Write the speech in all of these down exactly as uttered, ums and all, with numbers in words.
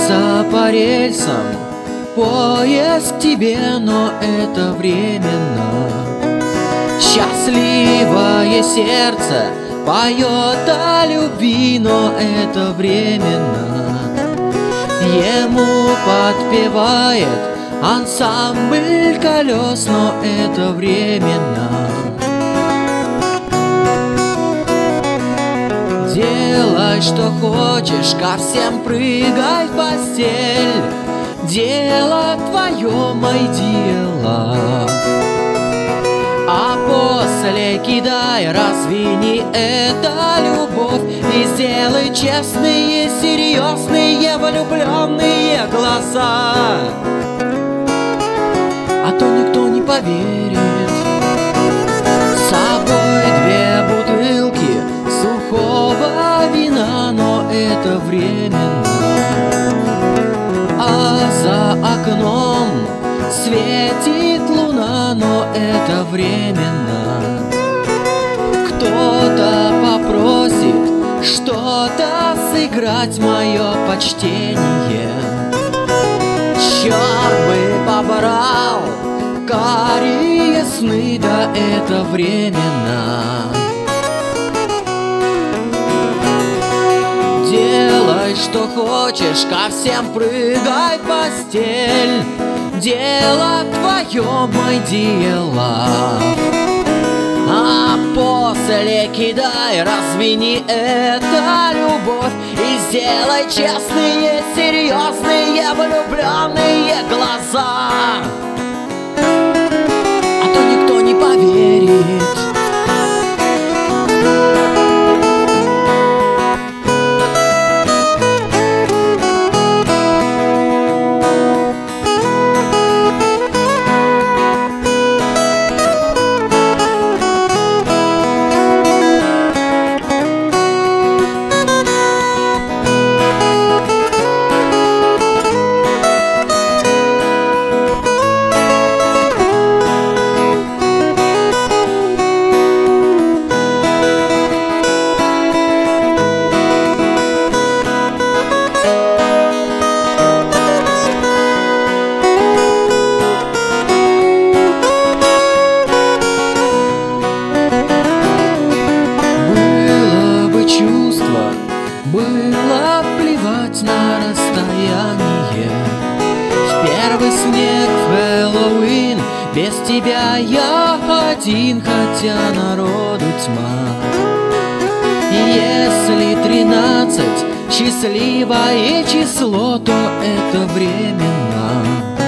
Мчится по рельсам поезд к тебе, но это временно. Счастливое сердце поет о любви, но это временно. Ему подпевает ансамбль колес, но это временно. Делай, что хочешь, ко всем прыгай в постель. Дело твое, мой дело. А после кидай, разве не это любовь? И сделай честные, серьезные, влюбленные глаза. А то никто не поверит. С собой две бутылки сухого вина, но это временно. А за окном светит луна, но это временно. Кто-то попросит что-то сыграть, мое почтение. Черт бы побрал карие сны, да это временно. Делай, что хочешь, ко всем прыгай в постель. Дело твое, мой дело. А после кидай, разве не это любовь? И сделай честные, серьезные, влюбленные глаза. А то никто не поверит. Было плевать на расстояние. В первый снег, в Хэллоуин, без тебя я один, хотя народу тьма. Если тринадцать счастливое число, то это временно.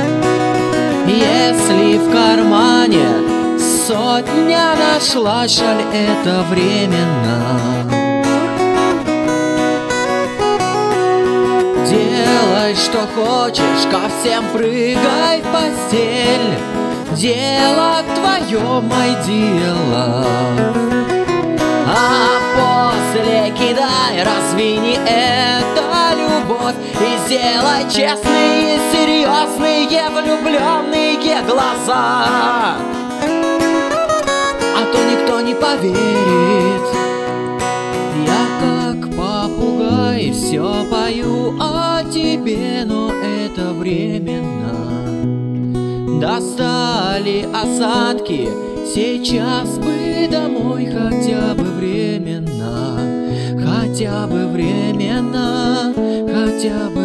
Если в кармане сотня нашлась, жаль, это временно. Делай, что хочешь, ко всем прыгай в постель. Дело твое, мой дело. А после кидай, разве не это любовь? И сделай честные, серьезные, влюбленные глаза. А то никто не поверит. Я как попугай все пою о тебе, но это временно. Достали осадки, сейчас бы домой, хотя бы временно. Хотя бы временно, хотя бы